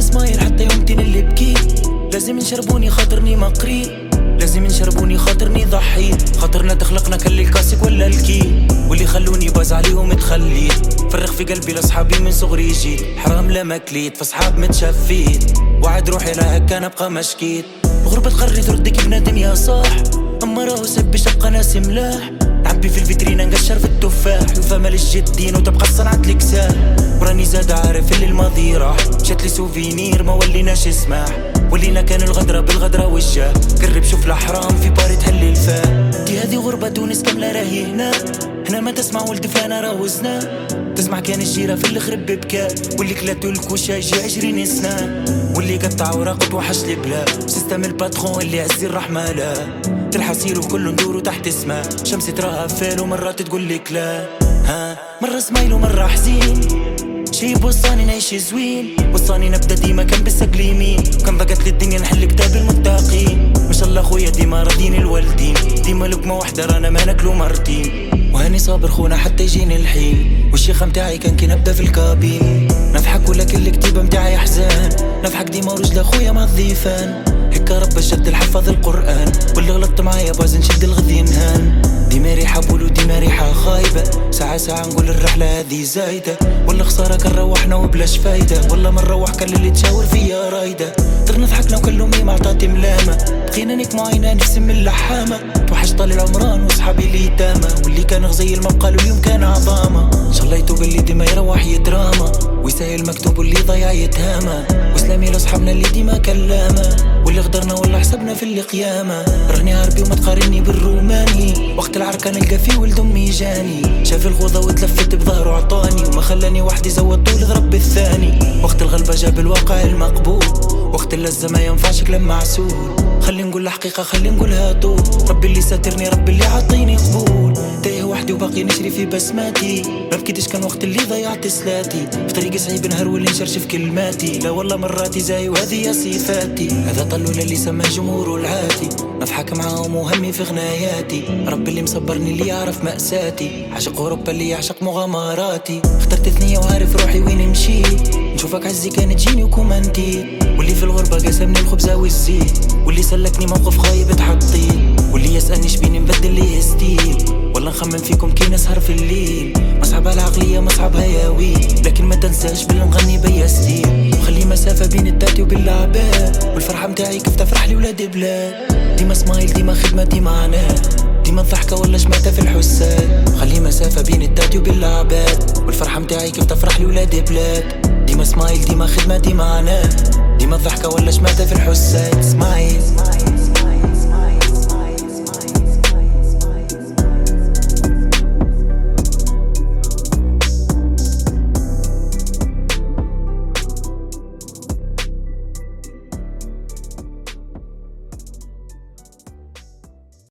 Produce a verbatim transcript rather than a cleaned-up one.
سمايل حتى يومتين اللي بكيت. لازم نشربوني خاطرني مقري، لازم نشربوني خاطرني ضحي. خاطرنا تخلقنا كل الكاسك ولا الكي، واللي خلوني باز عليهم تخليت. فرغ في قلبي لاصحابي من صغري جيت، حرام لما كليت فصحاب متشفيت. وعد روحي لا هكا نبقى مشكيت. الغربة تقري تردك بنادم يا صاح، اما راهو سبي تبقى ناس ملاح. نعبي في الفيترينا نقشر في التفاح، وفما للجدين وتبقى الصنعة الكساح. وراني زاد عارف اللي الماضي راح، مشات لي سوفينير ما وليناش سماح. ولينا كان الغدرة بالغدرة والجاه، قرب شوف الحرام في باري تحلي الفاه. دي هذه غربة تونس كاملة راهي هنا، هنا ما تسمع ولد فانا راوزنا. تسمع كان الجيرة في اللي خرب ببكاء، واللي كلاتو الكوشة يجي عشرين سنة. واللي قطع وراقط وحش البلا، سيستم الباترون اللي عزي الرحمة لا. تلحصير وكل ندورو تحت اسمه، شمس تراها فال ومرات تقول لك لا. ها مرة سمايل ومرة حزين، شي بوصاني نعيش زوين. وصاني نبدا ديما كان بالسقل يمين، كان ضاقت لي الدنيا نحل كتاب المتقين. ما شاء الله خويا ديما راضيين الوالدين، ديما لقمة وحدة رانا ما ناكلو مرتين. وهاني صابر خونا حتى يجيني الحين، والشيخة متاعي كان كي نبدا في الكابين. نضحك ولكن الكتيبة متاعي حزان، نضحك ديما ورجل خويا مع الضيفان. هكا رب شد الحفظ القرآن، واللي غلطت معايا باز نشد الغذي نهان. ديما ريحة بولو ديما ريحة خايبة، ساعة ساعة نقول الرحلة هذه زايدة. ولا خسارة كان روحنا وبلاش فايدة، ولا من روح كان اللي تشاور فيا رايدة. طرنا ضحكنا وكلهم ما عطاتي ملامة، بقينا نكمو عينا نفسي من اللحامة. توحش طال العمران وصحابي اللي يتامى، واللي كان غزيل ما بقالو اليوم كان عظامة. ان شاء الله يتوب اللي ديما يروح يدراما، ويسهل مكتوب واللي ضيع يتهامى. وسلامي لاصحابنا اللي ديما كلامة، واللي غدرنا ولا حسبنا في اللي قيامة. راني عربي وما تقارني بالروماني، وقت العركة نلقى فيه ولد امي جاني. شاف الغوضة وتلفت بظهره عطاني، وما خلاني وحدي زود طول ضرب الثاني. وقت الغلبة جاب الواقع المقبول، وقت اللذة ما ينفعش كلام معسول. خلي نقول الحقيقة خلي نقولها طول، ربي اللي ساترني ربي اللي عطيني قبول. تايه وحدي وباقي نشري في بسماتي، ما بكيتش كان وقت اللي ضيعت سلاتي. في طريق صعيب نهار واللي نشرش في كلماتي، لا والله مراتي زي وهذه صفاتي. هذا طلول اللي سماه جمهور العادي، نضحك معاهم وهمي في غناياتي. ربي اللي مصبرني اللي يعرف مأساتي، عاشق أوروبا اللي يعشق مغامراتي. اخترت ثنية وعارف روحي وين نمشي، نشوفك عزي كانت تجيني وكومانتي. واللي في الغربة قسمني الخبزة والزيت، واللي سلكني موقف خايب تحطيت. واللي يسألني شبيني نبدل ليه ستيل، ولا نخمم فيكم كي نسهر في الليل. مصعبة العقلية مصعبها ياوي، لكن ما تنساش باللي نغني بيا ستيل. وخلي مسافة بين التاتي وباللعبات، والفرحة متاعي كيف تفرح لي ولاد بلاد. ديما سمايل ديما خدمة ديما عناه، ديما الضحكة ولا شماتة في الحساد. خلي مسافة بين التاتي وباللعبات، والفرحة متاعي كيف تفرح لي ولاد بلاد. ديما سمايل ديما خدمة ديما عناه، ديما الضحكة ولا شماتة في الحساد. سمايل